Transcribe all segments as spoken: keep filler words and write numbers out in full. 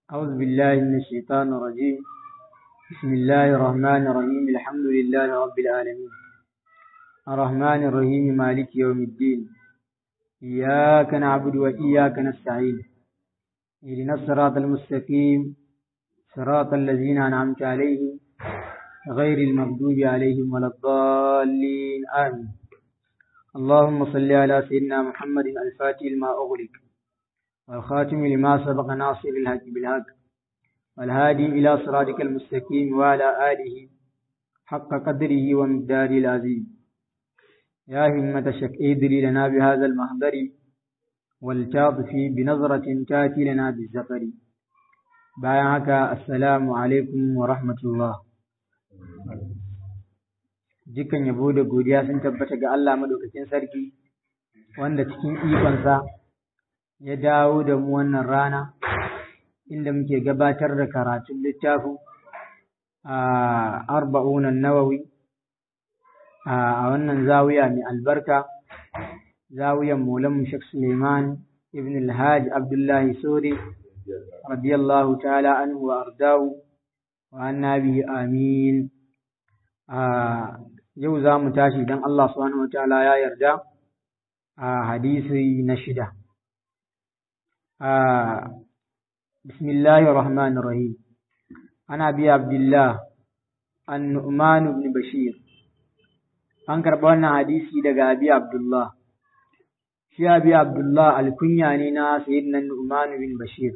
أعوذ بالله من الشيطان الرجيم. بسم الله الرحمن الرحيم. الحمد لله رب العالمين الرحمن الرحيم مالك يوم الدين. إياك نعبد وإياك نستعين. اهدنا الصراط المستقيم صراط الذين أنعمت عليهم غير المغضوب عليهم ولا الضالين آمين. اللهم صل على سيدنا محمد الفاتح لما أغلق والخاتم لما سبق ناصر الحق بالحق والهادي إلى صراطك المستقيم وعلى آله حق قدره ومقداره العظيم. يا همة الشك ادري لنا بهذا المحضر والتعطف بنظرة تأتي لنا بالزفر. بايعك السلام عليكم ورحمة الله. Dukkan yabo da godiya sun tabbata ga Allah madaukakin sarki wanda cikin ikonsa ya dawo da mu wannan rana inda muke gabatar da karatun littafin a arba'un an-nawawi a wannan zawiya mai albarka, zawiyan Maulan Sheikh Suleiman ibn al-Hajj Abdullah Sori radiyallahu ta'ala anhu wa ardahu wa anna bihi amin. Yau za mu tashi don Allah subhanahu wa ta'ala ya yarda a hadisi na shida. Bismillahir Rahmanir Rahim. Ana bi Abdullah an-Nu'man ibn Bashir. An karɓa wannan hadisi daga Abi Abdullah. Shi Abi Abdullah alkunya ne na Sayyidina Nu'man bin Bashir.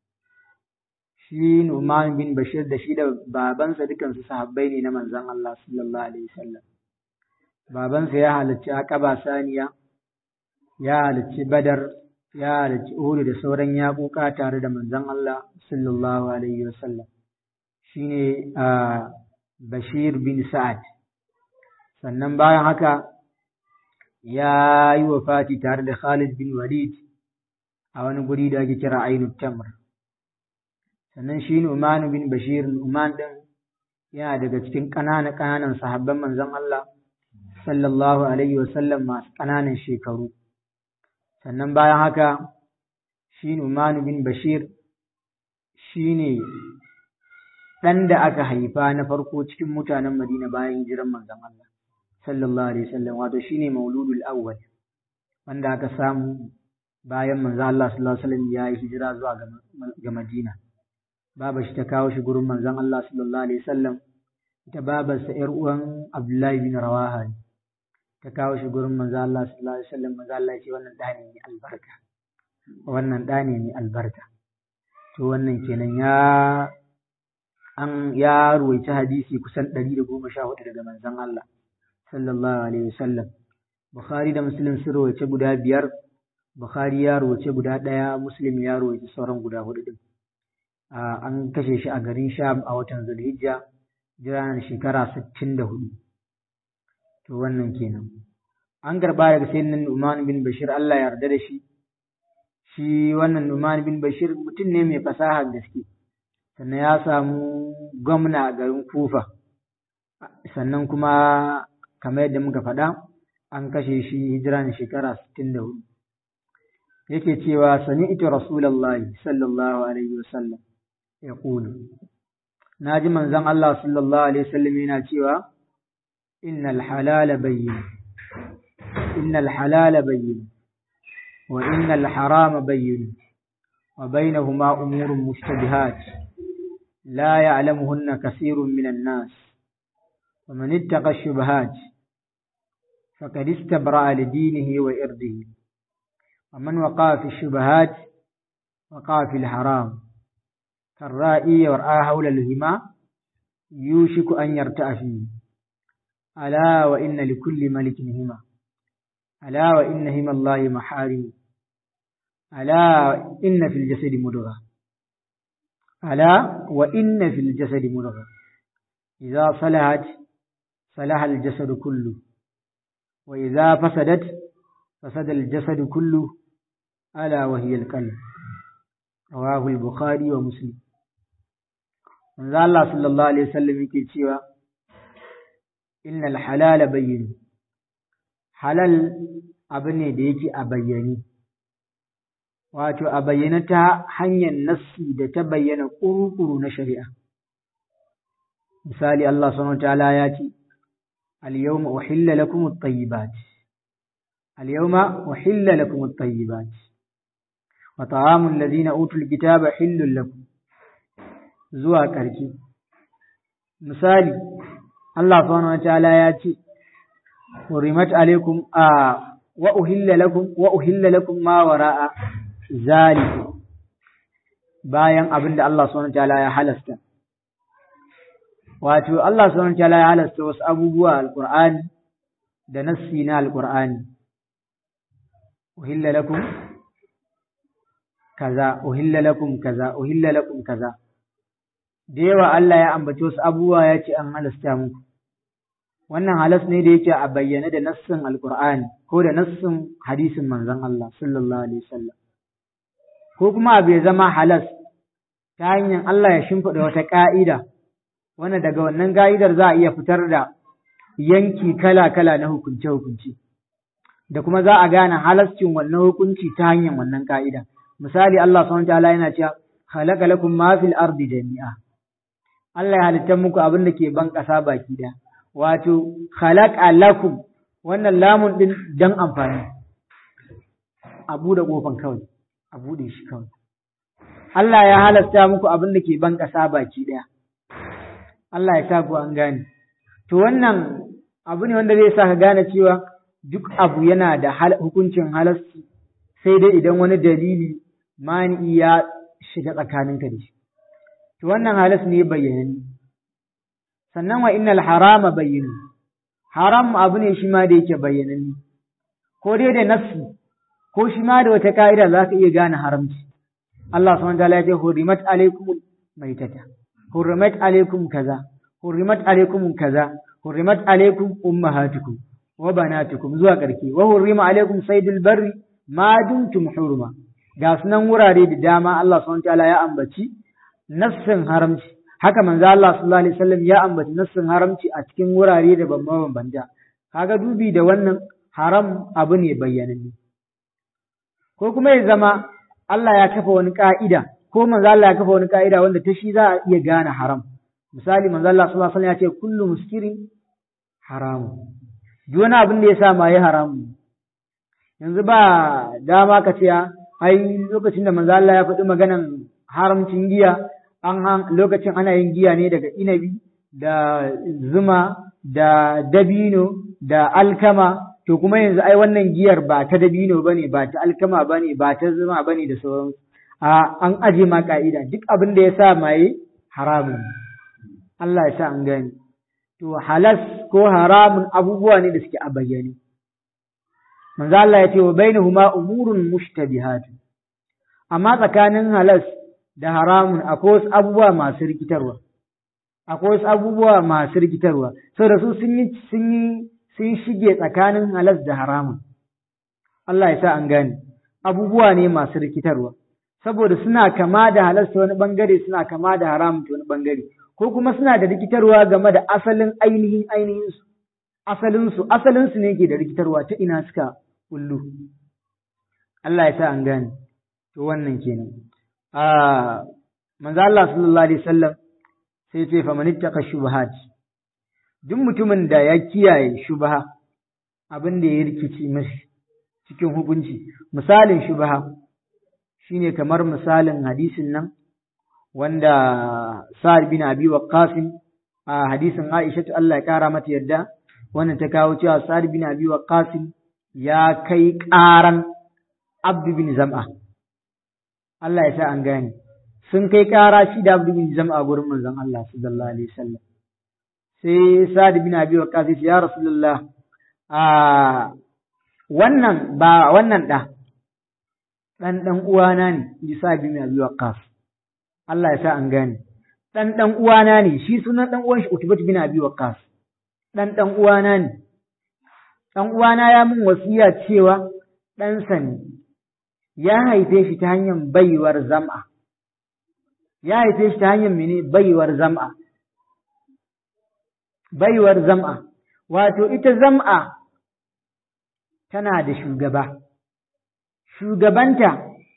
Shi Nu'man bin Bashir da shi da babansa dukansu sahabbai ne na manzon Allah sallallahu alaihi wasallam. Babansa ya halarci Aqaba Saniya, ya halarci Badar, ya halarci Uhud da sauran yaƙuƙa tare da manzon Allah sallallahu alaihi wasallam. Shine Bashir bin Sa'ad. Sannan bayan haka ya yi wafati tare da Khalid bin Walid a wani guri da ake kira Ainut Tamr. Sannan shi Nu'man bin Bashir, Nu'man din yana daga cikin ƙananan ƙananan sahabban manzon Allah sallallahu alaihi wasallam masu ƙananan shekaru. Sannan bayan haka shi Nu'man bin Bashir shine ɗan da aka haifa na farko cikin mutanen Madina bayan hijiran manzon Allah sallallahu alaihi wasallam, wato shine mauludul awwal wanda aka samu bayan manzon Allah sallallahu alaihi wasallam ya yi hijira zuwa ga Madina. Baba shi ta kawo shi gurin manzon Allah sallallahu alaihi wasallam, ita babarsa ƴar uwan Abdullahi bin Rawaha ta kawo shi gurin manzon Allah sallallahu alaihi wasallam. Manzon Allah ya ce wannan ɗa ne mai albarka, wannan ɗa ne mai albarka. To wannan kenan ya an ya ruwaici hadisi kusan ɗari da goma sha hudu daga manzon Allah sallallahu alaihi wasallam. Bukhari da Muslim sun ruwaice guda biyar, Bukhari ya ruwaice guda ɗaya, Muslim ya ruwaice sauran guda hudu din. An kashe shi a garin Sham a watan Zulhijja, jira shekara sittin da hudu. To wannan kenan. An garba daga sayyidina Nu'man bin Bashir, Allah ya yarda da shi. Shi wannan Nu'man bin Bashir mutum ne mai fasaha gaske. Sannan ya samu gwamna a garin Kufa. Sannan kuma kamar yadda muka faɗa an kashe shi hijira shekara sittin da hudu. Yake cewa sami'tu Rasulullahi sallallahu alaihi wasallam yaqulu, naji manzon Allah sallallahu alaihi wasallam yana cewa innal halala bayyin innal halala bayyin wa innal harama bayyin wa bainahuma umurun mushtabihat la ya'lamuhunna kaseerun minan nas wa man ittaqa ash-shubuhat faqad istabra'a li dinihi wa irdihi wa man waqa'a fi ash-shubuhat waqa'a fi al-haram كالرائي يرعى حول الهما يوشك أن يرتع فيه. ألا وإن لكل ملك هما، ألا وإن هما الله محارم، ألا إن في الجسد مضغة، ألا وإن في الجسد مضغة إذا صلحت صلح الجسد كله وإذا فسدت فسد الجسد كله ألا وهي القلب. رواه البخاري ومسلم. manzo Allah sallallahu alaihi wasallam yake cewa innal halala bayyin, halal abu ne da yake a bayyane, wato a bayyana ta hanyar nassi da ta bayyana ƙuru-ƙuru na shari'a. Misali Allah subhanahu ta'ala ya ce, Al-yawma uhilla lakum at-tayyibat. Al-yawma uhilla lakum at-tayyibat. Wa ta'amul ladina utul kitaba hillul lakum. Zuwa ƙarshe. Misali Allah subhanahu ta'ala ya ce, Hurimat alaikum a wa uhilla lakum wa uhilla lakum ma wara'a zalikum. Bayan abinda Allah subhanahu ta'ala ya halasta. Wato Allah subhanahu wataala ya halasta wasu abubuwa alqur'ani da nassi na alqur'ani. Uhilla lakum kaza uhilla lakum kaza uhilla lakum kaza. Da yawa Allah ya ambaci wasu abubuwa ya ce an halasta muku. Wannan halas ne da yake a bayyane da nassin alqur'ani ko da nassin hadisin manzon Allah sallallahu alaihi wasallam. Ko kuma abu ya zama halas ta hanyar Allah ya shimfiɗa wata ƙa'ida wanda daga wannan ga'idar za a iya fitar da yanki kala-kala na hukunce-hukunce, da kuma za a gane halascin wannan hukunci ta hanyar wannan ka'ida. Misali Allah subhanahu wataala yana cewa khalaqa lakum ma fil ardi jami'a. Allah ya halitta muku abin da ke ban ƙasa baki ɗaya. Wato khalaqa lakum wannan lamun din dan amfani. A buɗe kofan kawai, a buɗe shi kawai. Allah ya halasta muku abin da ke ban ƙasa baki ɗaya. Allah ya sa ku an gane. To wannan abu ne wanda zai sa ka gane cewa duk abu yana da hukuncin halasci sai dai idan wani dalili mani ya shiga tsakaninka da shi. To wannan halas ne bayyanani. Sannan wa innal harama bayyinu. Haram abu ne shi ma da yake bayyanani. Ko dai da nafsi ko shi ma da wata ka'ida za ka iya gane haramci. Allah subhanahu wa ta'ala ya ce hurimat alaikum maitata. Hurrimat alaikum kaza, hurrimat alaikum kaza, hurrimat alaikum ummahatukum wa banatukum zuwa ƙarke, wa hurrima alaikum saydul barri ma dumtum hurma. Ga sunan wurare da dama Allah subhanahu wataala ya ambaci nassin haramci. Haka manzo Allah sallallahu alaihi wasallam ya ambaci nassin haramci a cikin wurare da bambanta. Kaga dubi da wannan haram abu ne bayyananne. Ko kuma ya zama Allah ya kafa wani ka'ida ko manzo Allah ya kafa wani ka'ida wanda ta shi za a iya gane haram. Misali manzo Allah sallallahu alaihi wasallam ya ce kullu muskirin haramu. Duk wani abin da ya sa ma yi haramu. Yanzu ba dama ka ce ai lokacin da manzo Allah ya faɗi maganan haramcin giya an lokacin ana yin giya ne daga inabi da zuma da dabino da alkama, to kuma yanzu ai wannan giyar ba ta dabino bane ba ta alkama bane ba ta zuma bane da sauransu. A an aje ma ka'ida duk abin da ya sa maye haramun. Allah ya sa an gani. To halas ko haramun abubuwa ne da suke a bayyane. Manzo Allah ya ce wa bainahuma umurun mushtabihat. Amma tsakanin halas da haramun akwai wasu abubuwa masu rikitarwa. Akwai wasu abubuwa masu rikitarwa. Saboda su sun yi sun yi sun shige tsakanin halas da haramun. Allah ya sa an gani. Abubuwa ne masu rikitarwa. Saboda suna kama da halasta wani bangare suna kama da haramun ta wani bangare, ko kuma suna da rikitarwa game da asalin ainihin ainihin su asalin su asalin su ne ke da rikitarwa ta ina suka kullu. Allah ya sa an gane. To wannan kenan. Ah manzo Allah sallallahu alaihi wasallam sai ce fa man ittaqa shubuhat. Duk mutumin da ya kiyaye shubha abin da ya rikici mashi cikin hukunci, misalin shubha shine kamar misalin hadisin nan wanda Sa'ad bin Abi Waqqas a hadisin Aisha Allah ya kara mata yarda wannan ta kawo cewa Sa'ad bin Abi Waqqas ya kai ƙaran Abd bin Zam'a. Allah ya sa an gane. Sun kai ƙara shi da Abd bin Zam'a gurin manzon Allah sallallahu alaihi wasallam. Sai Sa'ad bin Abi Waqqas ya ce ya Rasulullah a wannan ba wannan da ɗan ɗan uwana ne, ji sa bin Abi Waqqas. Allah ya sa an gane. Ɗan ɗan uwana ne, shi sunan ɗan uwan shi Utbat bin Abi Waqqas. Ɗan ɗan uwana ne. Ɗan uwana ya mun wasiya cewa ɗansa ne. Ya haife shi ta hanyar baiwar zam'a. Ya haife shi ta hanyar mene baiwar zam'a. Baiwar zam'a. Wato ita zam'a tana da shugaba. Shugabanta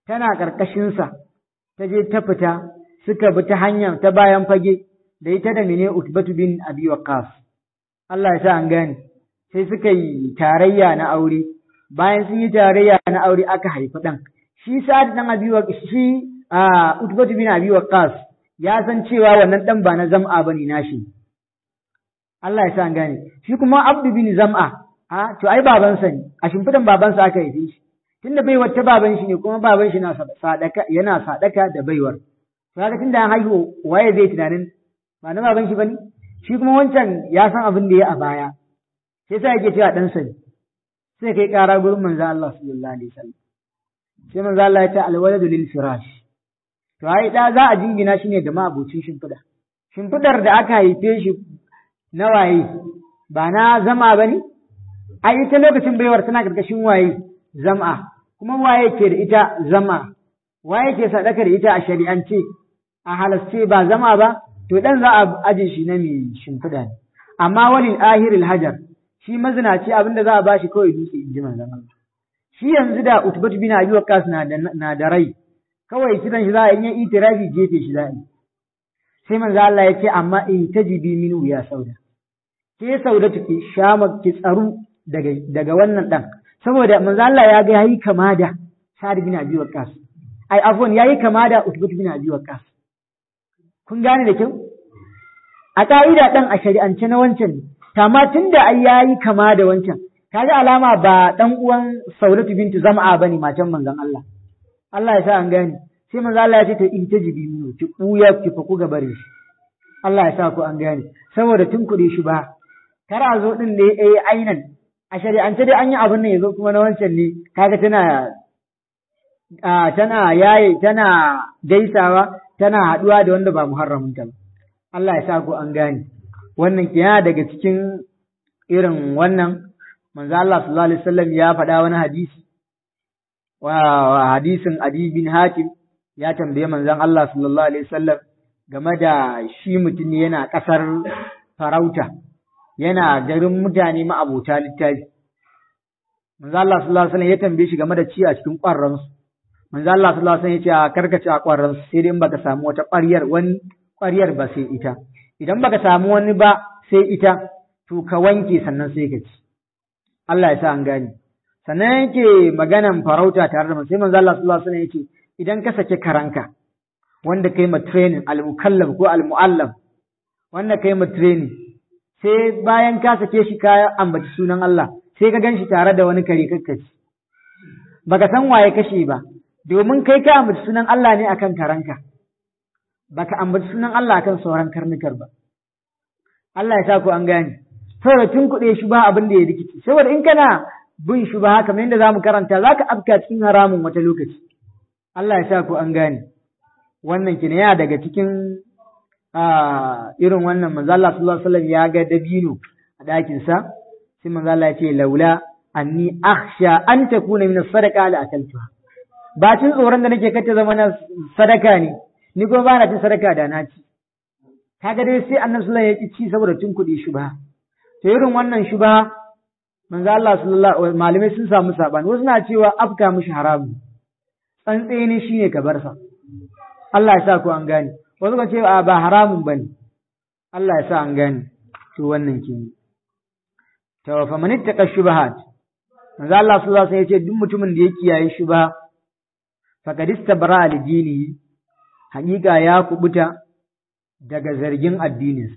tana ƙarƙashinsa ta je ta fita suka bi ta hanyar ta bayan fage da ita da mene Utbatu bin Abi Waqqas. Allah ya sa an gane. Sai suka yi tarayya na aure, bayan sun yi tarayya na aure aka haifi ɗan. Shi Sa'ad dan Abi Waqqas, shi Utbatu bin Abi Waqqas ya san cewa wannan ɗan ba na Zam'a bane nashi. Allah ya sa an gane. Shi kuma Abdu bin Zam'a, a to ai babansa ne, a shimfidan babansa aka haife shi. Tunda baiwar ta baban shi ne kuma baban shi na sadaka yana sadaka da baiwar. Kaga tunda an haihu waye zai tunanin ba na baban shi bane? Shi kuma wancan ya san abin da ya a baya. Sai sai yake cewa dan sa ne. Sai kai ƙara gurin manzo Allah sallallahu alaihi wasallam. Sai manzo Allah ya ce alwaladu lil firash. To ai da za a jingina shi ne da ma'abucin shimfida. Shimfidar da aka haife shi na waye ba na zama bane? Ai ita lokacin baiwar tana karkashin waye zama. Kuma waye ke da ita zama? Waye ke sadaka da ita a shari'ance? A halasce ba zama ba? To dan za a aje shi na mai shimfida ne. Amma walil ahiril hajar shi mazinaci abinda za a bashi kawai dutse in ji manzon Allah. Shi yanzu da Utbatu bin Abi Waqqas na da na da rai kawai kiran shi za a yi itirafi jefe shi za a yi. Sai manzon Allah ya ce amma in tajibi minu ya sauda. Ke sauda take shama ki tsaru daga daga wannan dan. Saboda manzon Allah ya ga yayi kama da Sa'ad bin Abi Waqqas. Ai afwan yayi kama da Utbatu bin Abi Waqqas. Kun gane da kyau? A ƙa'ida ɗan a shari'ance na wancan ne, kama tun da ai ya yi kama da wancan, kaga alama ba ɗan uwan Saudatu bintu Zam'a ba ne matan manzon Allah. Allah ya sa an gane, sai manzon Allah ya ce ta in ta jibi mu ki ɓuya ki faku gabare shi. Allah ya sa ku an gane, saboda tun kuɗi shi ba, kar a zo ɗin da ya yi ainan, a shari'ance dai an yi abin nan ya zo kuma na wancan ne, kaga tana tana yaye tana gaisawa tana haɗuwa da wanda ba muharraminta ba. Allah ya sa ku an gane. Wannan ke yana daga cikin irin wannan manzo Allah sallallahu alaihi wasallam ya faɗa wani hadisi wa hadisin Adi bin Hatim ya tambaye manzon Allah sallallahu alaihi wasallam game da shi mutum yana ƙasar farauta yana garin mutane ma'abota littafi. Manzo Allah sallallahu alaihi wasallam ya tambaye shi game da ci a cikin ƙwarransu. Manzo Allah sallallahu alaihi wasallam ya ce karkace a ƙwarran sai dai in baka samu wata ƙwaryar wani ƙwaryar ba sai ita idan baka samu wani ba sai ita to ka wanke sannan sai ka ci. Allah ya sa an gane. Sannan yake maganan farauta tare da sai manzo Allah sallallahu alaihi wasallam yake idan ka sake karanka wanda kai ma training al-mukallaf ko al-muallam wanda kai ma training sai bayan ka sake shi ka ambaci sunan Allah sai ka ganshi tare da wani kare kakkaci baka san waye kashe ba domin kai ka ambaci sunan Allah ne akan karanka baka ambaci sunan Allah akan sauran karnukar ba. Allah ya sa ku an gane. Saboda tun kuɗe shi ba abin da ya rikici. Saboda in kana bin shi ba haka kamar yadda zamu karanta zaka afka cikin haramun wata lokaci. Allah ya sa ku an gane. Wannan kine ya daga cikin irin wannan manzo Allah sallallahu alaihi wasallam ya ga dabino a ɗakin sa sai manzo Allah ya ce laula anni akhsha an takuna min as-sadaqa la akaltuha. Bacin tsoron da nake kace zama na sadaka ne ni kuma ba na cin sadaka da na ci. Kaga dai sai Annabi sallallahu alaihi wasallam ya ci saboda tun kuɗi shubha. To irin wannan shubha manzo Allah sallallahu alaihi malamai sun samu sabani wasu na cewa afka mishi haramu. Tsantsaye ne shine ka bar sa. Allah ya sa ku an gane. Wasu ka ce ba haramun bane. Allah ya sa an gane. To wannan kenan. To fa man ittaqa shubahat. Manzo Allah sallallahu alaihi wasallam ya ce duk mutumin da ya kiyaye shubha faqad istabra li dinihi haƙiƙa ya kubuta daga zargin addininsa.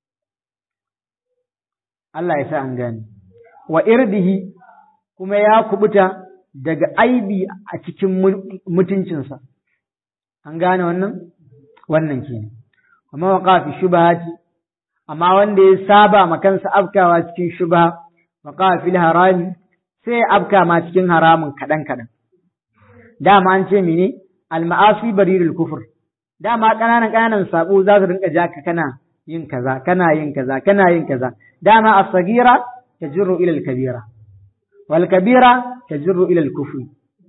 Allah ya sa an gane. Wa irdihi kuma ya kubuta daga aibi a cikin mutuncinsa. An gane wannan? Wannan kenan. Amma waqa fi shubahati amma wanda ya saba ma kansa afkawa cikin shubha waqa fil harami sai ya afka ma cikin haramun kadan kadan. Dama an ce mene? Al-ma'asi barirul kufur. Dama ƙananan ƙananan sabo za su rinka jaka kana yin kaza kana yin kaza kana yin kaza dama as-sagira tajru ila al-kabira wal kabira tajru ila al-kufr.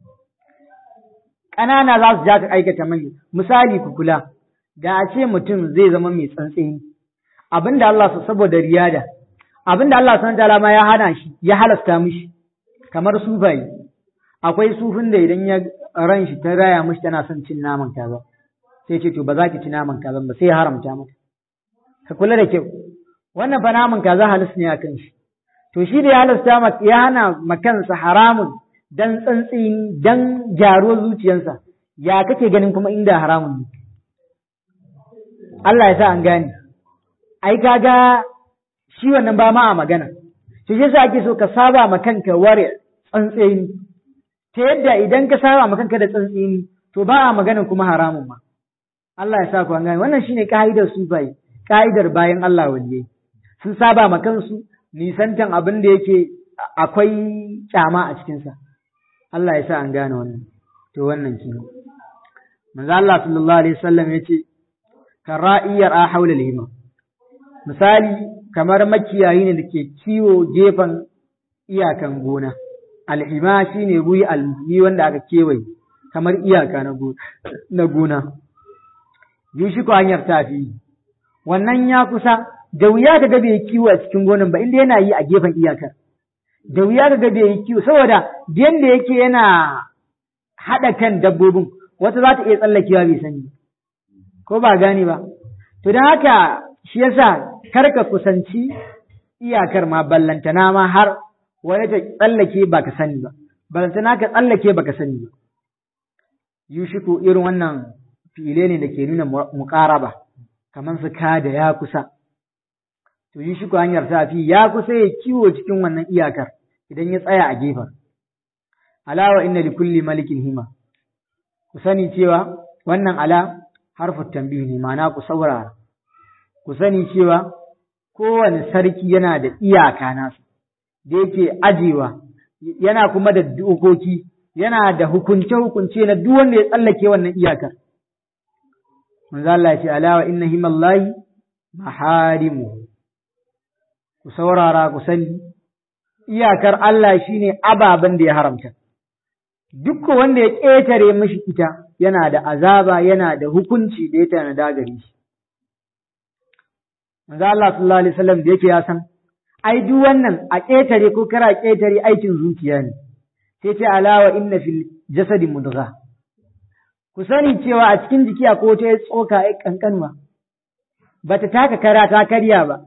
Ƙanana za su jaka aikata manya. Misali ku kula da a ce mutum zai zama mai tsantseni abinda Allah saboda riyada abinda Allah subhanahu wa ta'ala ma ya hana shi ya halasta mishi kamar sufayi akwai sufin da idan ya ran shi ta raya mishi tana son cin naman kaza sai ce to ba za ki ci naman kaza ba sai ya haramta mata. Ka kula da kyau, wannan fa naman kaza halis ne a kan shi, to shi da ya halasta ya hana makansa haramun dan tsantsin dan gyaruwar zuciyarsa, ya kake ganin kuma inda haramun ne? Allah ya sa an gane, ai kaga shi wannan ba ma a magana, shi yasa ake so ka saba ma kanka ware tsantseni, ta yadda idan ka saba ma kanka da tsantseni to ba a magana kuma haramun ma. Allah ya sa ku an gane, wannan shine ka'idar su bai, ka'idar bayan Allah waliyai sun saba ma kansu nisantan abin da yake akwai kyama a cikinsa. Allah ya sa an gane wannan, to wannan shi manzo Allah sallallahu alaihi wasallam ya ce ka ra'iyar a haula lima, misali kamar makiyayi ne da ke kiwo gefen iyakan gona, al'ima shi ne guri almuhi wanda aka kewaye kamar iyaka na gona, yushi ko hanyar tafi wannan ya kusa, da wuya ka ga bai kiwo a cikin gonan ba inda yana yi a gefen iyakar, da wuya ka ga bai yi kiwo saboda yanda yake yana haɗa kan dabbobin wata za ta iya tsallakewa bai sani ko ba gane ba. To don haka shi yasa kar ka kusanci iyakar ma ballantana ma har wani ta tsallake ba ka sani ba, ballantana ka tsallake ba ka sani ba. Yushiku irin wannan file ne da ke nuna muƙaraba kamar su ka da ya kusa. To yushiku hanyar safi ya kusa ya kiwo cikin wannan iyakar idan ya tsaya a gefen. Alawa inna li kulli malikin hima, ku sani cewa wannan ala harfin tambihi ne, ma'ana ku saurara, ku sani cewa kowane sarki yana da iyaka nasa da yake ajewa, yana kuma da dokoki, yana da hukunce-hukunce na duk wanda ya tsallake wannan iyakar. Manzo Allah ya ce alawa inna himallahi maharimu, ku saurara ku sani iyakar Allah shine ababen da ya haramta. Duk wanda ya ƙetare mishi ita yana da azaba, yana da hukunci da ya tanada gare shi. Manzo Allah sallallahu alaihi wasallam da yake ya san ai duk wannan a ƙetare ko kara ƙetare aikin zuciya ne, sai ce alawa inna fil jasadi mudgha, ku sani cewa a cikin jiki akwai wata tsoka ai kankanwa bata taka kara ta karya ba,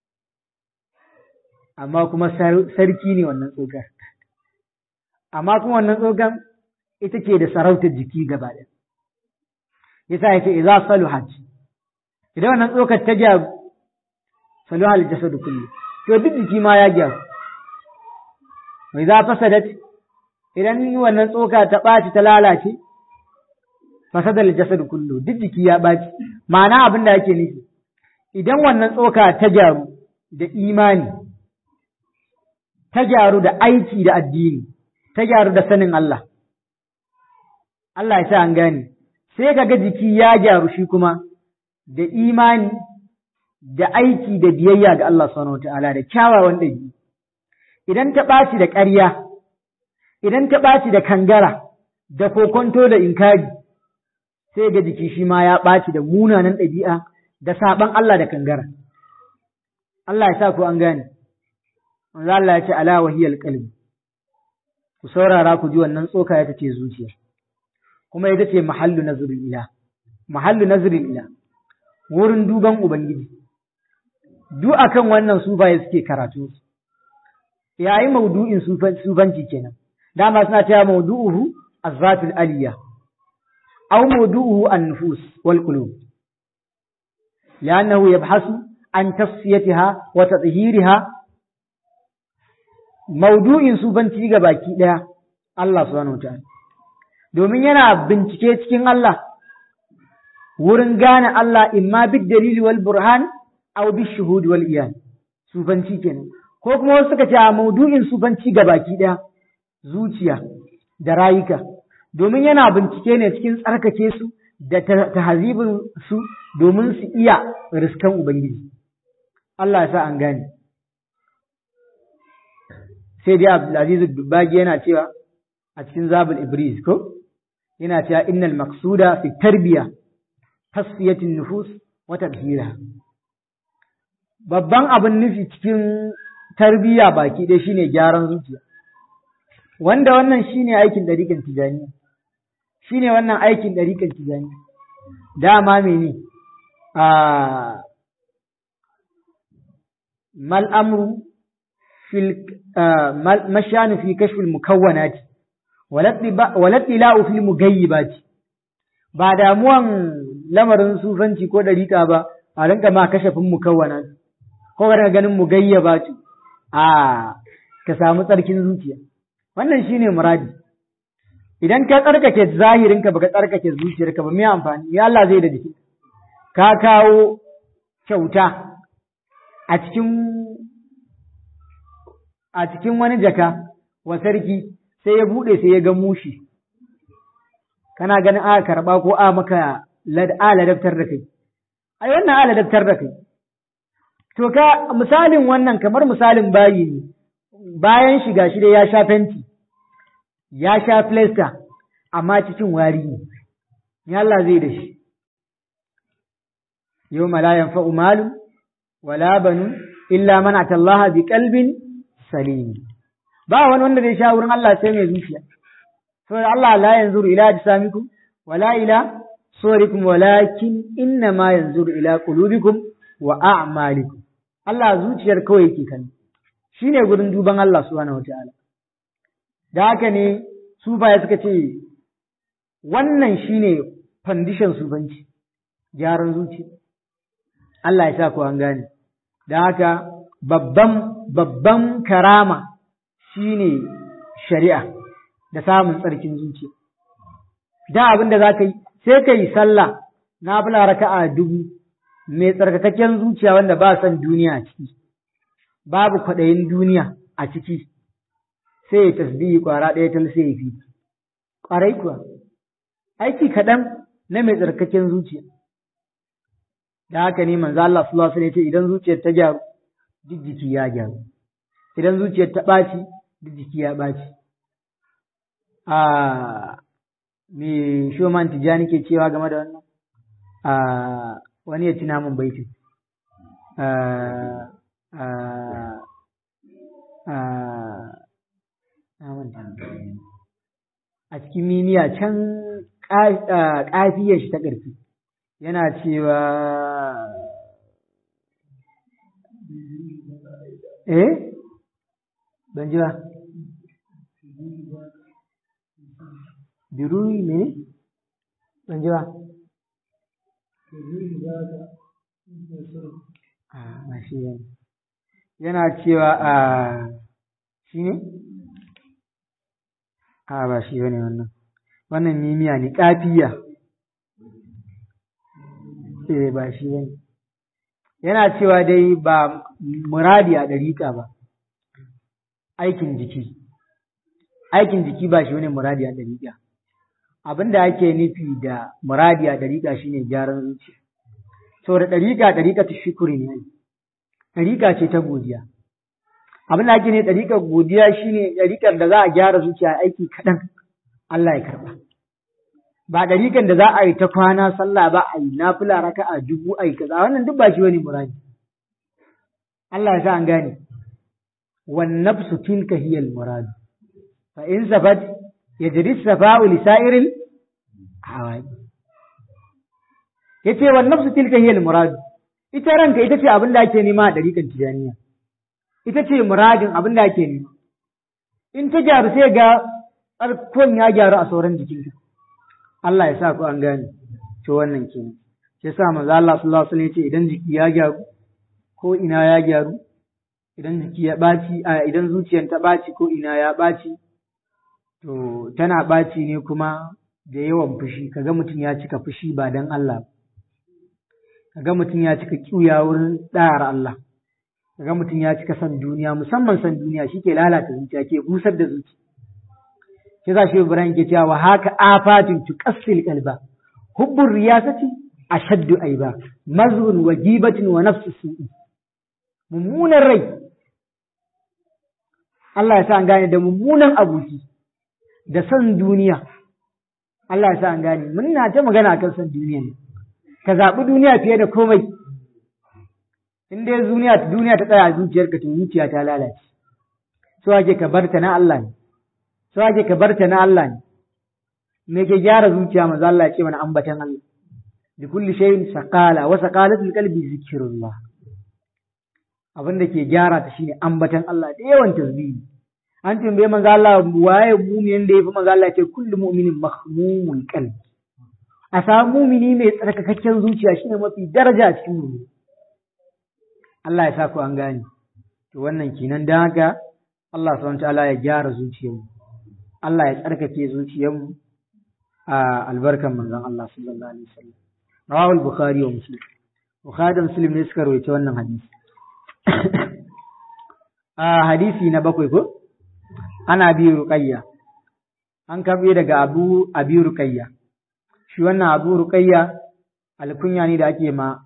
amma kuma sarki ne wannan tsokar, amma kuma wannan tsokan ita ke da sarautar jiki gaba ɗaya. Yasa yake idza saluhat, idan wannan tsokar ta gyaru saluha al-jasad kullu, to duk jiki ma ya gyaru. Wa idza fasadat, idan wannan tsoka ta ɓaci ta lalace fasada al-jasad kullu, duk jiki ya ɓaci. Ma'ana abin da yake nufi idan wannan tsoka ta gyaru da imani, ta gyaru da aiki da addini, ta gyaru da sanin Allah, Allah ya sa an gane, sai kaga jiki ya gyaru shi kuma da imani da aiki da biyayya ga Allah subhanahu wataala da kyawawan ɗabi'u. Idan ta ɓaci da ƙarya, idan ta ɓaci da kangara da kokonto da inkari, sai ga jiki shi ma ya ɓaci da munanan ɗabi'a da saɓan Allah da kangara. Allah ya sa ku an gane. Manzo Allah ya ce ala wahiyal qalbi, ku saurara ku ji wannan tsoka ya tace zuciya, kuma ita ce mahallu nazrul ilah, mahallu nazrul ilah, wurin duban ubangiji. Duk akan wannan sufaye suke karatu, yayi maudu'in sufanci kenan, dama suna cewa maudu'uhu az-zatul aliyya aw maudu'uhu an-nufus wal qulub, li'annahu yabhasu an tasfiyatiha wa tatheeriha. Maudu'in sufanci ga baki ɗaya Allah subhanahu wa ta'ala, domin yana bincike cikin Allah wurin gane Allah imma bid dalili wal burhan aw bi shuhud wal iyan, sufanci kenan. Ko kuma wasu suka ce a maudu'in sufanci ga baki ɗaya zuciya da rayuka, domin yana bincike ne cikin tsarkake su da tahzibin su domin su iya riskan ubangiji. Allah ya sa an gane. Sai dai Abdulaziz Dubbagi yana cewa a cikin Zabul Ibris ko yana cewa innal maqsuda fi tarbiya tasfiyatin nufus wa tadhhira. Babban abin nufi cikin tarbiya baki ɗaya shine gyaran zuciya. wanda wannan shine aikin ɗariƙan tijani shine wannan aikin ɗariƙan tijani dama mene a mal amru fil mashanu fi kashfil mukawwanati walattila'u fil mugayyibati ba damuwan lamarin sufanci ko ɗariƙa ba a rinka ma kashafin mukawwana ko ga ganin mugayyabati a ka samu tsarkin zuciya wannan shine muradi idan ka tsarkake zahirinka baka tsarkake zuciyarka ba me amfani ya Allah zai da jiki ka kawo kyauta a cikin a cikin wani jaka wa sarki sai ya bude sai ya ga mushi kana ganin a karba ko a maka ala daftar da kai ai wannan ala daftar da kai to ka misalin wannan kamar misalin bayi ne bayan shiga shi dai ya sha fenti ya sha plaster amma cikin wari ne ya Allah zai da shi yawma la yanfa'u malu wala banun illa man atallaha bi qalbin salim ba wani wanda zai sha wurin Allah sai mai zuciya saboda Allah la yanzuru ila ajsamikum wala ila suwarikum walakin inna ma yanzuru ila qulubikum wa a'malikum Allah zuciyar kawai yake kan shine gurin duban Allah subhanahu wataala da haka ne sufaye suka ce wannan shine foundation sufanci gyaran zuciya Allah ya sa ku an gane da haka babban babban karama shine shari'a da samun tsarkin zuciya da abin da za ka yi sai ka yi sallah na fula raka'a dubu mai tsarkakakken zuciya wanda ba son duniya a ciki babu kwaɗayin duniya a ciki sai ya tasbihi kwara ɗaya tal sai ya fi ƙwarai kuwa aiki kaɗan na mai tsarkakakken zuciya da haka ne manzo Allah sallallahu alaihi wasallam ya ce idan zuciyar ta gyaru duk jiki ya gyaru idan zuciyar ta ɓaci duk jiki ya ɓaci a me shoman tijani ke cewa game da wannan a wani ya tuna min baitin a a cikin mimiya can ƙafiyar shi ta ƙarfi yana cewa eh ban ji ba biruri ne ban ji ba a shi yana cewa a shi ne a ba shi bane wannan wannan mimiya ne kafiya eh ba shi bane yana cewa dai ba muradi a dariƙa ba aikin jiki aikin jiki ba shi bane muradi a dariƙa abinda ake nufi da muradi a dariƙa shine gyaran zuciya saboda dariƙa dariƙa ta shukuri ne dariƙa ce ta godiya abin da ake ne dariƙar godiya shine dariƙar da za a gyara zuciya aiki kaɗan Allah ya karɓa ba dariƙar da za a yi ta kwana sallah ba a yi nafila raka'a dubu a yi kaza wannan duk ba shi wani muradi Allah ya sa an gane wan nafsu tilka hiya al murad fa in sabat yajri safa'u li sa'iril hawai yace wan nafsu tilka hiya al murad ita ranka ita ce abin da ake nema a dariƙar tijaniya ita ce muradin abin da ake nema in ta gyaru sai ga tsarkon ya gyaru a sauran jikinka Allah ya sa ku an gane to wannan kenan shi sa manzo Allah sallallahu alaihi wasallam ya ce idan jiki ya gyaru ko ina ya gyaru idan jiki ya baci a idan zuciyar ta baci ko ina ya baci to tana baci ne kuma da yawan fushi kaga mutum ya cika fushi ba dan Allah kaga mutum ya cika kiuya wurin da'ar Allah kaga mutum ya cika san duniya musamman san duniya shike lalata zuciya ke busar da zuciya shi za shi Ibrahim ke cewa haka afatin tuqassil qalba hubbur riyasati ashaddu aiba mazun wa gibatin wa nafsu su'i mummunan rai Allah ya sa an gane da mummunan abuki da san duniya Allah ya sa an gane mun na ta magana akan san duniya ne ka zaɓi duniya fiye da komai in dai duniya duniya ta tsaya a zuciyarka to zuciya ta lalace so ake ka bar ta na Allah ne so ake ka barta na Allah ne me ke gyara zuciya manzo Allah ya ce mana ambatan Allah bi kulli shay'in saqala wa saqalatul qalbi zikrullah abin da ke gyara ta shine ambatan Allah da yawan tasbihi an tambaye manzo Allah waye mu'minin da yafi manzo Allah ya ce kullu mu'minin mahmumul qalbi a samu mu'mini mai tsarkakakken zuciya shine mafi daraja a cikin mu Allah ya sa ku an gane to wannan kenan dan haka Allah subhanahu wa ta'ala ya gyara zuciyarmu Allah ya tsarkake zuciyarmu a albarkan manzon Allah sallallahu alaihi wasallam rawahu al-bukhari wa muslim bukhari da muslim ne suka rawaito wannan hadisi a hadisi na bakwai ko ana bi ruqayya an kabe daga abu abi ruqayya shi wannan abu ruqayya alkunya ne da ake ma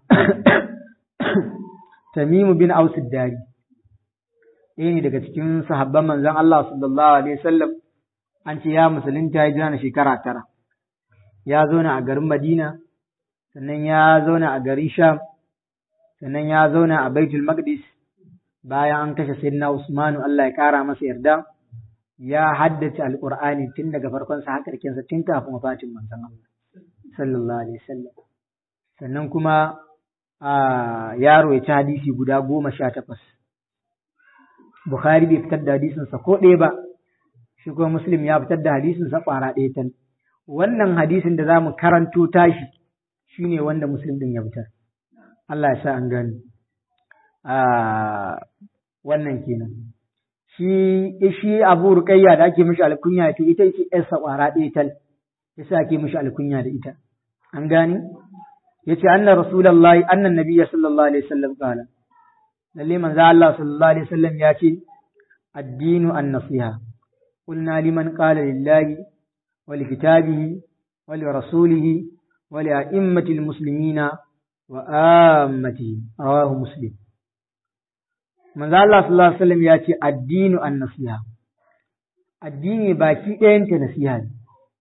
Tamim bin Aus ad-Dari ɗaya ne daga cikin sahabban manzon Allah sallallahu alaihi wasallam an ce ya musulunta ya jira na shekara tara ya zauna a garin Madina sannan ya zauna a garin Sham sannan ya zauna a Baitul Maqdis bayan an kashe Sayyidina Usman Allah ya kara masa yarda ya haddace Alƙur'ani tun daga farkon sa har ƙarshen sa tun kafin wafatin manzon Allah sallallahu alaihi wasallam sannan kuma a yaro ya ci hadisi guda goma sha takwas Bukhari bai fitar da hadisin sa ko ɗaya ba shi kuma Muslim ya fitar da hadisin sa ƙwara ɗaya tan wannan hadisin da zamu karanto tashi shine wanda Muslim din ya fitar Allah ya sa an gani a wannan kenan shi shi Abu Ruqayya da ake mishi alkunya to ita ce ƴar sa ƙwara ɗaya tal yasa ake mishi alkunya da ita an gani yace anna rasulullahi anna nabiyya sallallahu alaihi wasallam qala lalle manzo Allah sallallahu alaihi wasallam ya ce addinu an-nasiha qulna liman qala lillahi wa li kitabihi wa li rasulihi wa li a'immatil muslimina wa ammatihi rawahu muslim manzo Allah sallallahu alaihi wasallam ya ce addinu an-nasiha addini baki ɗayan ta nasiha ne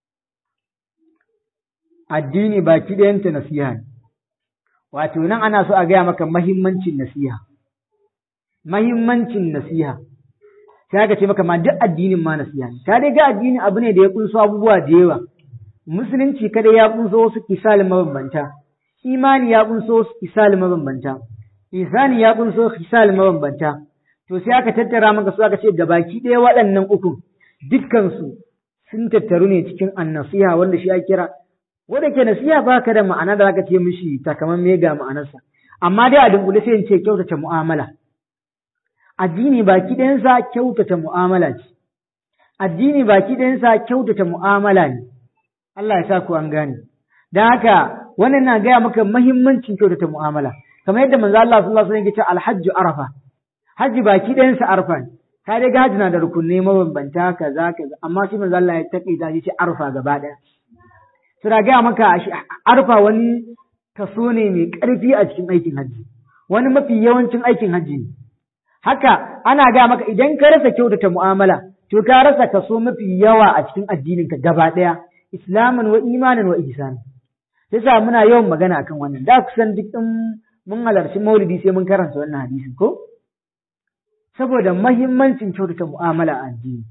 addini baki ɗayan ta nasiha ne wato nan ana so a gaya maka mahimmancin nasiha mahimmancin nasiha sai aka ce maka ma duk addinin ma nasiha ne ta dai ga addini abu ne da ya kunso abubuwa da yawa musulunci kada ya kunso wasu kisali mabambanta imani ya kunso wasu kisali mabambanta ihsani ya kunso kisali mabambanta to sai aka tattara maka su aka ce gabaki ɗaya waɗannan uku dukkan su sun tattaru ne cikin annasiha wanda shi ya kira wanda ke nasiha ba ka da ma'ana da zaka ce mishi takaman mega ma'anarsa amma dai a dunkule sai in ce kyautata mu'amala addini baki ɗayansa kyautata mu'amala ce addini baki ɗayansa kyautata mu'amala ne Allah ya sa ku an gane dan haka wannan na gaya maka muhimmancin kyautata mu'amala kamar yadda manzo Allah sallallahu alaihi wasallam ya ce alhajju arafa haji baki ɗayansa arfa ne ka dai gaji na da rukunai mabambanta kaza kaza amma shi manzo Allah ya taƙaita ya ce arfa gaba ɗaya suna gaya maka arfa wani kaso ne mai ƙarfi a cikin aikin hajji wani mafi yawancin aikin hajji ne haka ana gaya maka idan ka rasa kyautata mu'amala to ka rasa kaso mafi yawa a cikin addininka gaba ɗaya islaman wa imanin wa ihsan yasa muna yawan magana akan wannan da kusan duk in mun halarci maulidi sai mun karanta wannan hadisin ko saboda mahimmancin kyautata mu'amala a addini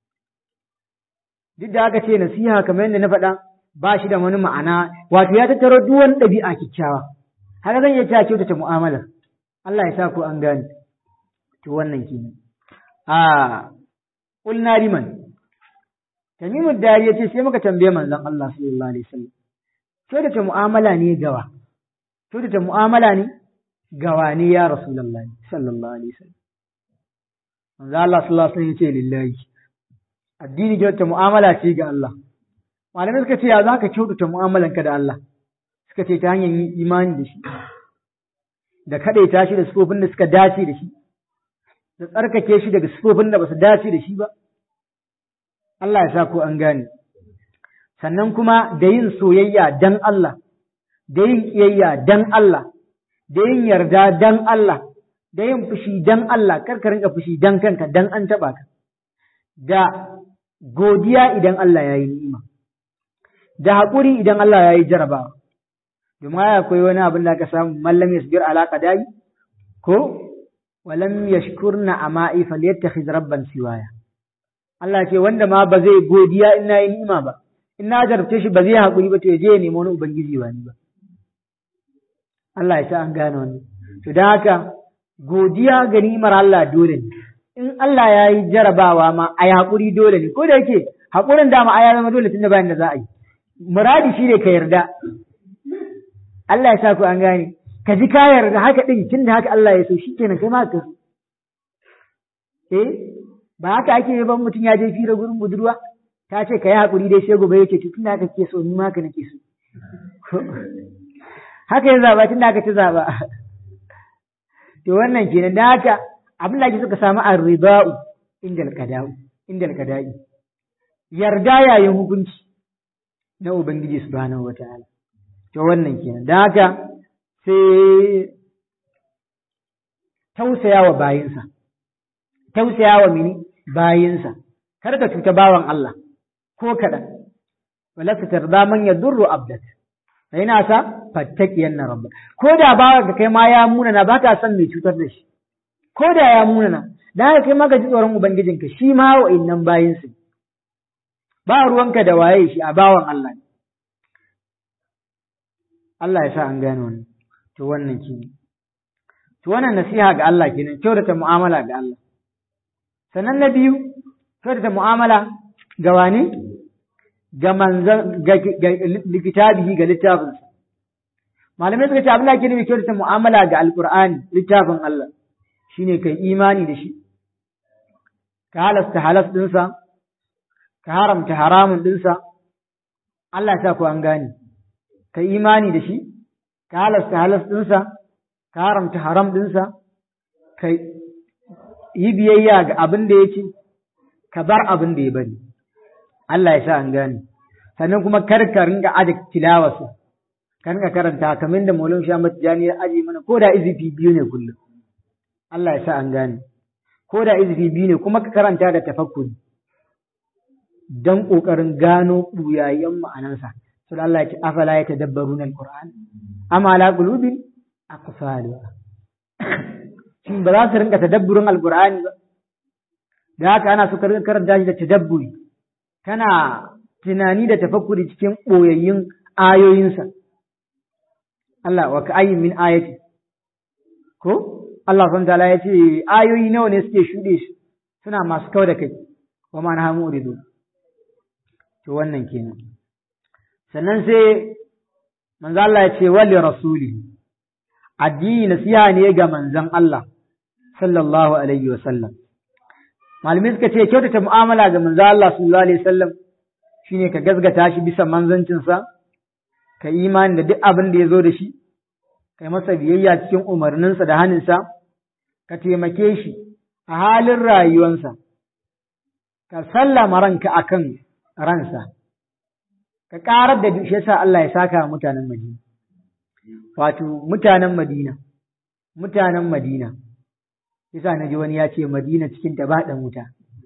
duk da aka ce nasiha kamar yadda na faɗa ba shi da wani ma'ana wato ya tattaro duk wani ɗabi'a kyakkyawa haka zan iya cewa kyautata mu'amala Allah ya sa ku an gane to wannan kenan a qulna liman Tamimu Dari yace sai muka tambaye manzon Allah sallallahu alaihi wasallam kyautata mu'amala ne gawa kyautata mu'amala ne gawa ne ya rasulullahi sallallahu alaihi wasallam manzon Allah sallallahu alaihi wasallam yace lillahi addini kyautata mu'amala ce ga Allah malamai suka ce ya za ka kyautata mu'amalanka da Allah suka ce ta hanyar yin imani da shi da kaɗaita shi da sifofin da suka dace da shi da tsarkake shi daga sifofin da ba su dace da shi ba Allah ya sa ko an gane sannan kuma da yin soyayya dan Allah da yin kiyayya dan Allah da yin yarda dan Allah da yin fushi dan Allah kar ka rinka fushi dan kanka dan an taɓa ka da godiya idan Allah ya yi ni'ima da haƙuri idan Allah ya yi jarabawa domin ya akwai wani abin da ka samu mallam yasbir ala qada'i ko walam yashkurna ama'i falyattakhiz rabban siwaya Allah ce wanda ma ba zai godiya in na yi ni'ima ba, in na jarabce shi ba zai haƙuri ba to ya je ya nemi wani ubangiji ba ni ba. Allah ya sa an gane wannan. To don haka godiya ga ni'imar Allah dole ne. In Allah ya yi jarabawa ma a yi haƙuri dole ne, ko da yake haƙurin dama a ya zama dole tun da bayan da za a yi. Muradi shi ne ka yarda. Allah ya sa ku an gane, ka ji ka yarda haka ɗin tun da haka Allah ya so shi kenan kai ma ka so. Eh, ba haka ake yi ban mutum ya je fira gurin budurwa, ta ce ka yi haƙuri dai sai gobe yake tun da haka ke so ni ma ka nake so. Haka ya zaɓa tun da haka ta zaɓa. To wannan kenan da haka abin da ake suka samu arriba'u inda alqada'u inda alqada'i yarda yayin hukunci na ubangiji subhanahu wataala. To wannan kenan da haka sai tausayawa bayinsa tausayawa mini bayinsa kar ka cuta bawan Allah ko kaɗan wala ka tarda man yadurru abdak sai na sa fattakiyan na rabba ko da bawa ka kai ma ya munana ba ka san mai cutar da shi ko da ya munana da haka kai ma ka ji tsoron ubangijinka shi ma wa'innan bayin su ba ruwanka da waye shi a bawan Allah ne. Allah ya sa an gane wannan. To wannan kenan to wannan nasiha ga Allah kenan kyautata mu'amala ga Allah. Sannan na biyu kyautata mu'amala ga wani ga manzan ga likitabihi ga littafinsa. Malamai suka ce abin da ake nufi kyautata mu'amala ga alqur'ani littafin Allah shine kai imani da shi, ka halasta halas ɗinsa, ka haramta haramun ɗinsa. Allah ya sa ku an gane, ka imani da shi, ka halasta halas ɗinsa, ka haramta haram ɗinsa, ka yi biyayya ga abin da ya ce, ka bar abin da ya bari. Allah ya sa an gane. Sannan kuma kar ka ringa aje tilawarsa, ka ringa karanta kamar da Maulana Shehu Ahmad Tijani ya aje mana ko da izifi biyu ne kullum. Allah ya sa an gane. Ko da izifi biyu ne kuma ka karanta da tafakkuri don ƙoƙarin gano ɓuyayyen ma'anansa. Sai Allah ya ce afala ya tadabbaruna al-Qur'an am ala qulubin aqfalha. Shin ba za su rinka tadabburin al-Qur'ani ba? Da haka ana so ka rinka karanta shi da tadabburi. Kana tunani da tafakkuri cikin ɓoyayyun ayoyinsa. Allah wa ka ayyin min ayati. Ko? Allah subhanahu ta'ala ya ce ayoyi nawa ne suke shuɗe shi suna masu kau da kai wa ma na hamu uridu. To wannan kenan. Sannan sai manzo Allah ya ce wali rasuli addini nasiha ne ga manzon Allah sallallahu alaihi wa sallam. Malamai suka ce kyautata mu'amala ga manzo Allah sallallahu alaihi wa sallam shine ka gazgata shi bisa manzancinsa, ka imani da duk abin da ya zo da shi, kai masa biyayya cikin umarninsa da haninsa, ka taimake shi a halin rayuwansa, ka sallama ranka akan ransa, ka ƙarar da duk shi yasa Allah ya saka mutanen Madina. Wato mutanen Madina, mutanen Madina, yasa na ji wani ya ce Madina cikin ta ba ɗan wuta.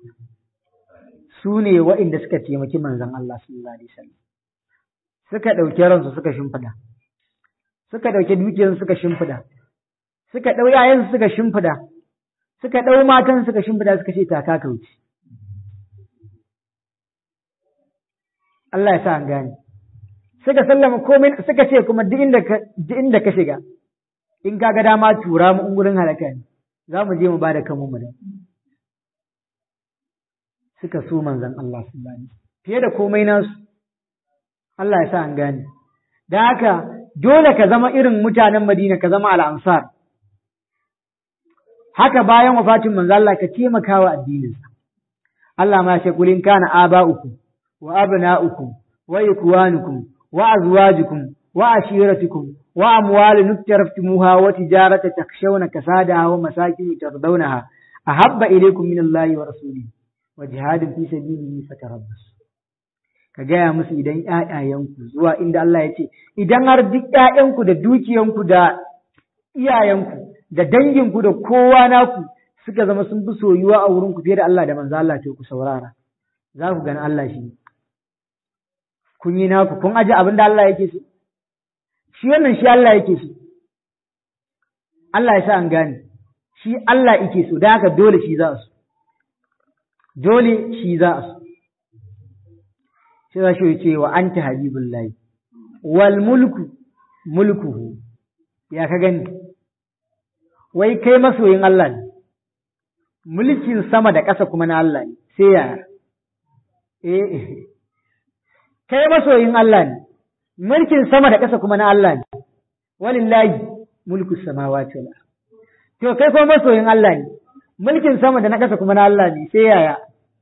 Su ne waɗanda suka taimaki manzon Allah sallallahu alaihi wasallam. Suka ɗauki ransu suka shimfiɗa. Suka ɗauki dukiyarsu suka shimfiɗa, suka ɗau yayansu suka shimfiɗa, suka ɗau matan suka shimfiɗa suka ce taka ka wuce. Allah ya sa an gane. Suka sallama komai suka ce kuma duk inda ka duk inda ka shiga in ka ga dama tura mu ungurin halaka ne za mu je mu bada kanmu mu da. Suka so manzon Allah sallallahu alaihi wasallam fiye da komai nasu. Allah ya sa an gane. Da haka dole ka zama irin mutanen Madina, ka zama al'ansar. Haka bayan wafatin manzo Allah ka taimaka wa addininsa. Allah ma ya kulin kana aba'ukum wa abna'ukum wa ikwanukum wa azwajukum wa ashiratukum wa amwalun iktaraftumuha wa tijaratan takshawna kasadaha wa masakin tardawnaha ahabba ilaykum min Allahi wa rasulihi wa jihadin fi sabilihi fatarabbasu. Ka gaya musu idan ‘ya'yayenku zuwa inda Allah ya ce, idan har duk ‘ya'yanku da dukiyanku da iyayenku da danginku da kowa naku suka zama sun fi soyuwa a wurinku fiye da Allah da manzo Allah to ku saurara, za ku gani Allah shi. Kun yi naku, kun aji abin da Allah yake so? Shi wannan shi Allah yake so. Allah ya sa an gane, shi Allah yake so, da haka dole shi za su. dole shi za a so. Sai za shi ce wa anta habibullahi wal mulku mulkuhu, ya ka gani, wai kai masoyin Allah ne, mulkin sama da ƙasa kuma na Allah ne, sai ya eh kai masoyin Allah ne, mulkin sama da ƙasa kuma na Allah ne, walillahi mulku samawati wal ard. To kai kuma masoyin Allah ne, mulkin sama da na ƙasa kuma na Allah ne, sai yaya?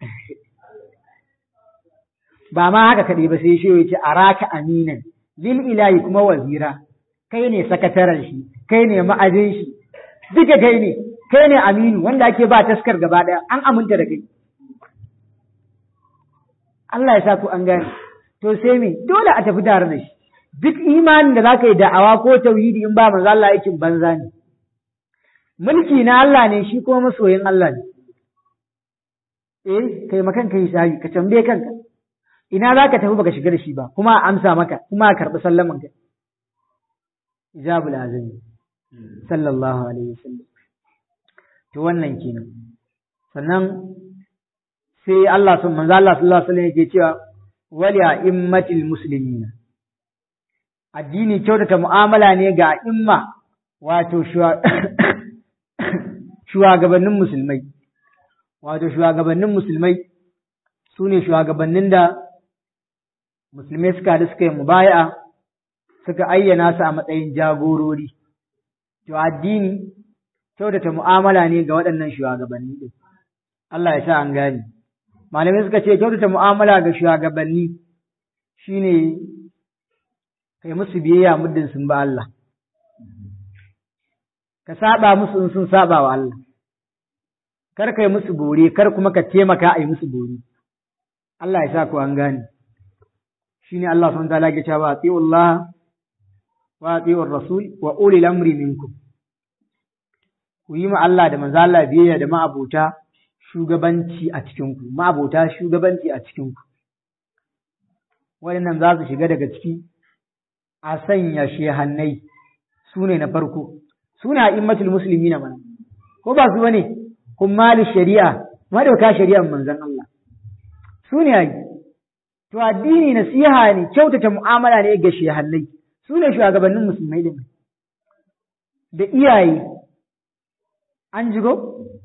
Ba ma haka kaɗai ba, sai shi ya ce araka aminan lil ilahi kuma wazira, kai ne sakataren shi, kai ne ma'ajin shi, duka kai ne, kai ne aminu wanda ake ba taskar gaba ɗaya, an aminta da kai. Allah ya sa ku an gane. To sai me, dole a tafi tare da shi. Duk imanin da za ka yi da'awa ko tauhidi in ba manzo Allah aikin banza ne. Mulki na Allah ne, shi kuma masoyin Allah ne. Eh, kai makan kai hisabi, ka tambaye kanka. Ina za ka tafi baka shiga da shi ba, kuma a amsa maka, kuma a karɓi sallaman ka. Ijabul azami sallallahu alaihi wasallam. To wannan kenan. Sannan sai Allah sun manzo Allah sallallahu alaihi wasallam yake cewa wali a'immatil muslimina. Addini kyautata mu'amala ne ga imma, wato shugabannin musulmai. Wato shugabannin musulmai su ne shugabannin da musulmai suka da suka yi mubaya'a, suka ayyana su a matsayin jagorori. To addini kyautata mu'amala ne ga waɗannan shugabanni ɗin. Allah ya sa an gane. Malamai suka ce kyautata mu'amala ga shugabanni shine kai musu biyayya muddin sun ba Allah. Ka saba musu in sun saba wa Allah. Kar kai musu bore, kar kuma ka taimaka a yi musu bore. Allah ya sa ku an gane. Shine Allah subhanahu wa ta'ala ya ce wa atiullah wa atiur rasul wa ulil amri minkum. Ku yi ma Allah da manzo Allah biyayya da ma'abota shugabanci a cikin ku, ma'abota shugabanci a cikin ku. Waɗannan za su shiga daga ciki a sanya shehannai, su ne na farko, su ne a immatul musulmi na mana, ko ba su bane, kummalu shari'a, madauka shari'ar manzon Allah, su ne yi. To addini nasiha ne, kyautata mu'amala ne ga shehannai, su ne shugabannin musulmai din, da iyaye, an jigo,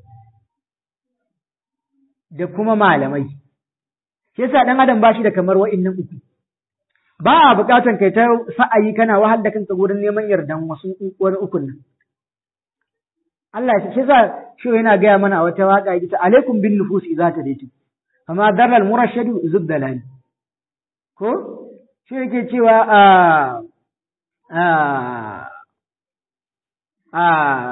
da kuma malamai. Shi yasa ɗan adam ba shi da kamar wa'innan uku. Ba a buƙatar kai ta sa'ayi kana wahal da kanka gurin neman yardan wasu wani ukun nan. Allah ya ce sa shi yana gaya mana a wata waka ita alaikum bin nufus idza tadaitu amma daral murashadu zuddalani. Ko shi yake cewa a a a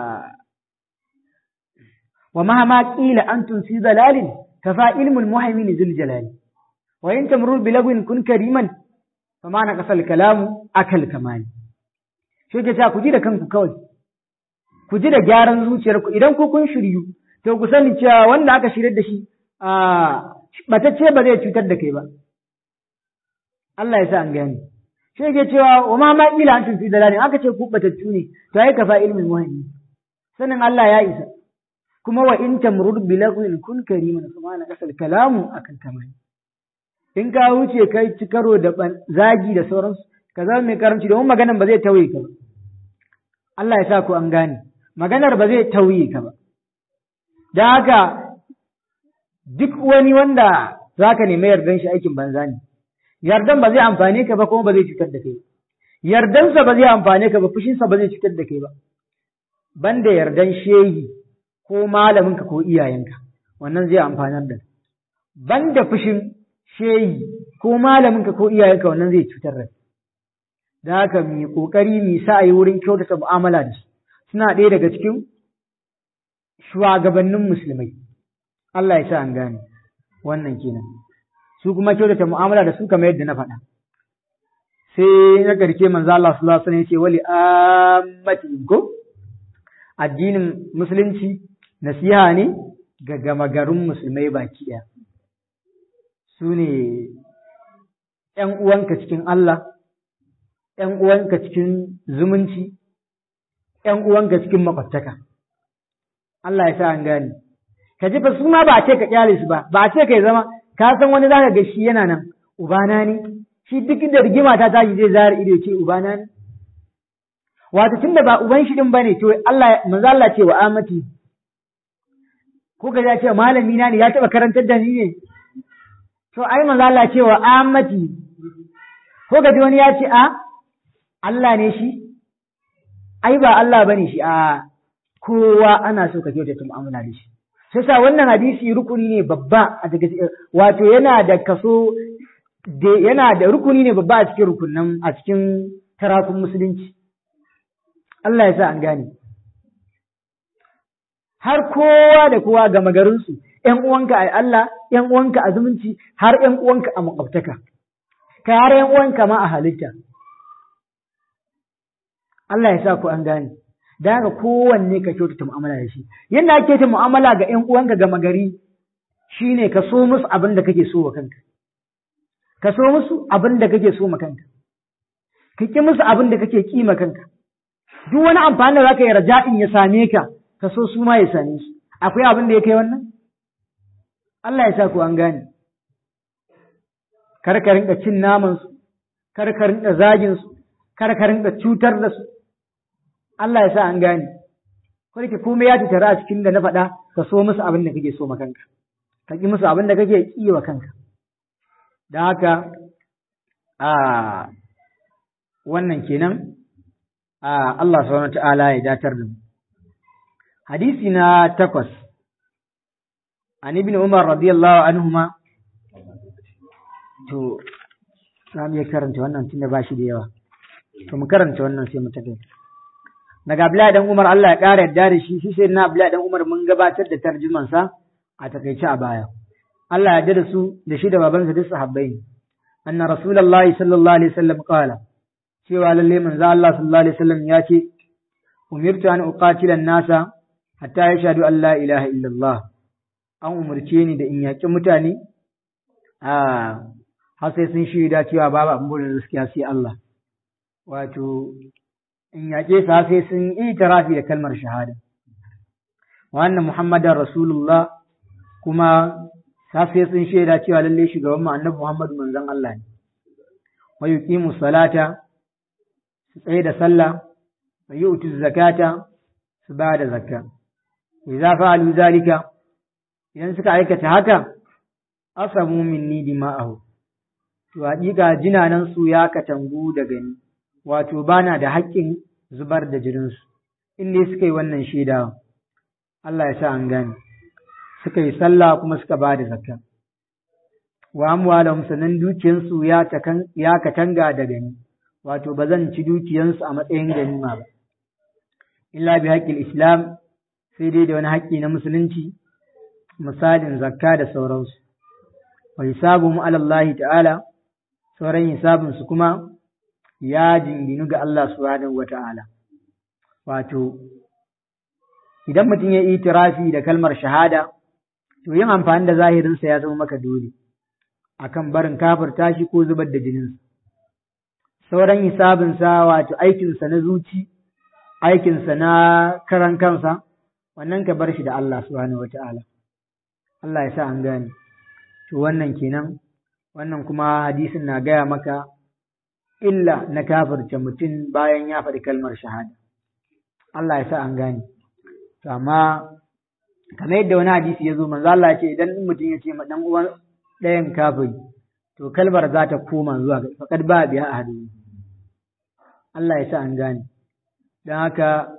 wa mahama qila antum fi dalalin kafa ilmul muhaimin zul jalali wa in tamrur bilagwin kun kariman fama na kasal kalamu akal kamani. Shi ke cewa ku ji da kanku kawai, ku ji da gyaran zuciyarku, idan ku kun shiryu to ku sani cewa wanda aka shirya da shi a batacce ba zai cutar da kai ba. Allah ya sa an gani. Shi ke cewa wa ma ma ila antum fi dalalin, aka ce ku batattu ne to ai kafa ilmin muhimmi, sanin Allah ya isa. Kuma wa in tamrud bilagwin kun kariman fama na kasal kalamu akal kamani. In ka wuce kai ci karo da zagi da sauransu, ka zama mai karamci domin maganar ba zai tauye ka ba. Allah ya sa ku an gane, maganar ba zai tauye ka ba. Don haka duk wani wanda za ka nemi yardan shi aikin banza ne, yardan ba zai amfane ka ba kuma ba zai cutar da kai ba. Yardansa ba zai amfane ka ba, fushinsa ba zai cutar da kai ba. Banda yardan shehi ko malaminka ko iyayenka, wannan zai amfanar da. Banda fushin shehi ko malaminka ko iyayenka, wannan zai cutar da. Da haka mu yi kokari mu sa yi wurin kyautata mu'amala da su, suna ɗaya daga cikin shugabannin musulmai. Allah ya sa an gane wannan kenan. Su kuma kyautata mu'amala da su kamar yadda na faɗa. Sai na ƙarshe manzo Allah sallallahu alaihi wasallam ya ce wali ammatin ko addinin musulunci nasiha ne ga gama garin musulmai baki ɗaya. Su ne ‘yan uwanka cikin Allah, ‘yan uwanka cikin zumunci, ‘yan uwanka cikin makwabtaka. Allah ya sa an gane, ka ji fa su ma ba a ce ka kyale su ba ba a ce kai zama ka san wani zaka ga shi yana nan ubana ne shi duk da rigima ta tashi zai zara ido ce ubana ne wato tunda ba uban shi din bane to Allah manzo Allah ce wa amati ko ga ya ce malami na ne ya taba karantar da ni ne to ai manzo Allah ce wa amati ko ga wani ya ce a Allah ne shi ai ba Allah bane shi a kowa ana so ka kyautata mu'amala da shi sai sa wannan hadisi rukuni ne babba a daga wato yana da kaso da yana da rukuni ne babba a cikin rukunan a cikin tarakun musulunci Allah ya sa an gane har kowa da kowa ga magarinsu ƴan uwanka a Allah ƴan uwanka a zumunci har ƴan uwanka a makwabtaka kai har ƴan uwanka ma a halitta Allah ya sa ku an gane da haka kowanne ka kyautata mu'amala da shi yadda ake ta mu'amala ga ƴan uwanka ga magari shine ka so musu abin da kake so wa kanka ka so musu abin da kake so ma kanka ka ki musu abin da kake kima kanka duk wani amfani da zaka yi raja'in ya same ka ka so su ma ya same su akwai abin da ya kai wannan Allah ya sa ku an gane kar ka rinka cin naman su kar ka rinka zagin su kar ka rinka cutar da su Allah ya sa an gane ko da komai ya tattara a cikin da na faɗa ka so musu abin da kake so ma kanka ka ki musu abin da kake ki wa kanka don haka a wannan kenan a Allah subhanahu ta'ala ya datar da mu hadisi na takwas an ibn Umar radiyallahu anhuma to za mu iya karanta wannan tunda ba shi da yawa to mu karanta wannan sai mu tafi daga Abdullahi dan Umar Allah ya ƙara yarda da shi shi sai na Abdullahi dan Umar mun gabatar da tarjuman sa a takaice a baya Allah ya yarda da su da shi da babansa duk sahabbai ne anna rasulullahi sallallahu alaihi wasallam qala cewa lalle manzo Allah sallallahu alaihi wasallam ya ce umirtu an uqatila an-nasa hatta yashhadu an la ilaha illallah an umurce ni da in yaki mutane a har sai sun shaida cewa babu abin da gaskiya sai Allah wato in yaƙe sa sai sun yi tarafi da kalmar shahada wannan muhammadar rasulullah kuma sa sai sun shaida cewa lalle shugaban mu annabi muhammadu manzon Allah ne wa yuqimu salata su tsaye da sallah wa yu'tu zakata su ba da zakka idza fa'alu zalika idan suka aikata haka asamu minni dima'ahu to haƙiƙa jinanan su ya katangu da gani wato bana da haƙƙin zubar da jininsu in dai suka yi wannan shaida Allah ya sa an gane suka yi sallah kuma suka ba da zakka wa amwalahum sanan dukiyansu ya takan ya katanga da gani wato ba zan ci dukiyansu a matsayin ganima ba illa bi haqqil islam sai dai da wani haƙƙi na musulunci misalin zakka da sauransu wa hisabuhum ala Allah ta'ala sauran hisabinsu kuma ya jinginu ga Allah subhanahu wa ta'ala. Wato, idan mutum ya yi itirafi da kalmar shahada, to yin amfani da zahirinsa ya zama maka dole, akan barin kafirta shi ko zubar da jininsa. Sauran hisabinsa wato aikinsa na zuci, aikinsa na karan kansa, wannan ka bar shi da Allah subhanahu wa ta'ala. Allah ya sa an gane. To wannan kenan, wannan kuma hadisin na gaya maka illa na kafirce mutum bayan ya faɗi kalmar shahada. Allah ya sa an gane. To amma kamar yadda wani hadisi ya zo manzo Allah ya ce idan mutum ya ce ma dan uwan ɗayan kafiri to kalmar za ta koma zuwa ga faqad ba biha ahadu. Allah ya sa an gane. Dan haka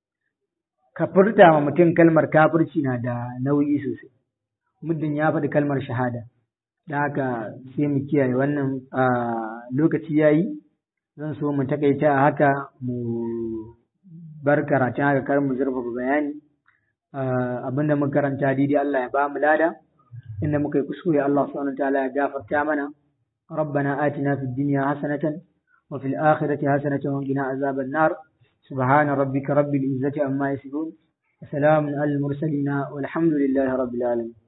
ka furta ma mutum kalmar kafirci na da nauyi sosai. Muddin ya faɗi kalmar shahada. Da haka sai mu kiyaye wannan lokaci ya yi zan so mu takaita a haka mu bar karatun haka kar mu zurfafa bayani abinda muka karanta daidai Allah ya ba mu lada inda muka yi kuskure Allah subhanahu wataala ya gafarta mana ربنا آتنا في الدنيا حسنة وفي الآخرة حسنة وقنا عذاب النار سبحان ربك رب العزة عما يصفون وسلام على المرسلين والحمد لله رب العالمين